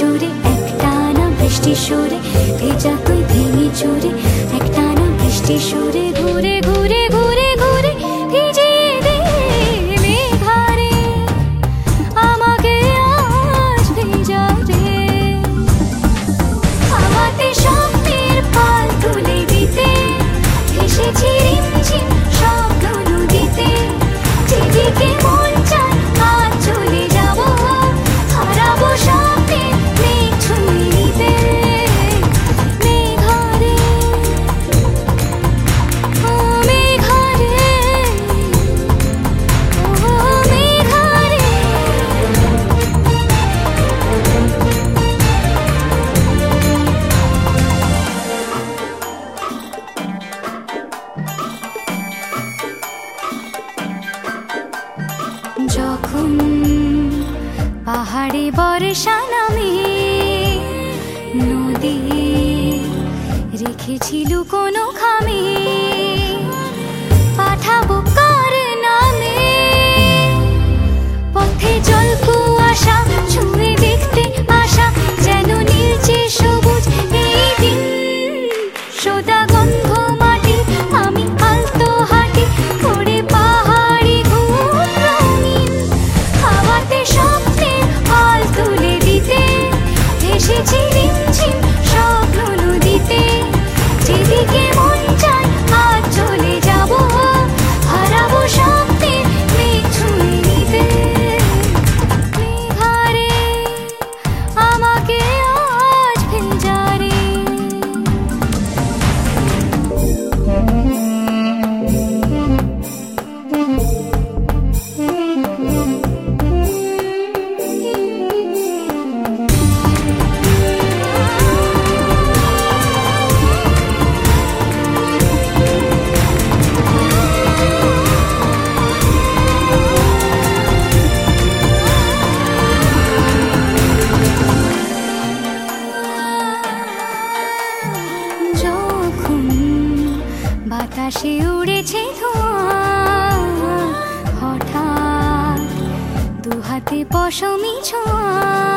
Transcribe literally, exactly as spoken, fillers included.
জুড়ে একটানা বৃষ্টি সুরে ভেজা তুই ভেঙে চুরে একটানা বৃষ্টি সুরে ঘুরে ঘুরে ঘুরে ঘুরে ভিজিয়ে দে মেঘারে আমাকে আজ ভেজা রে আমাতে স্বপ্নের পাল তুলে দিতে এসেছি রিমঝিম শব্দ নদীতে যেদিকে মন চায় আজ চলে যাব হারাবো স্বপ্নে মেঘ ছুঁয়ে নিতে মেঘারে ও মেঘারে ও মেঘারে যখন পাহাড়ে বর্ষা নামে নদী রেখেছিল কোনো খামে পাঠাবো কার নামে পথে জল কুয়াশা ছুঁয়ে দেখতে আশা যেন নীলচে সবুজ এই দিন সোদা গন্ধ মাটি আমি আলতো হাঁটি করে পাহাড়ি ঘুম রঙিন হাওয়াতে স্বপ্নের পাল তুলে দিতে এসেছি রিমঝিম স্বপ্ন নদীতে যেদিকে মন চায় আজ চলে যাব হারাবো স্বপ্নের মেঘ ছুঁয়ে নিতে মেঘারে আমাকে আজ ভেজা রে যখন বাতাসে উড়েছে ধোঁয়া হঠাৎ দুহাতে পশমি ছোঁয়া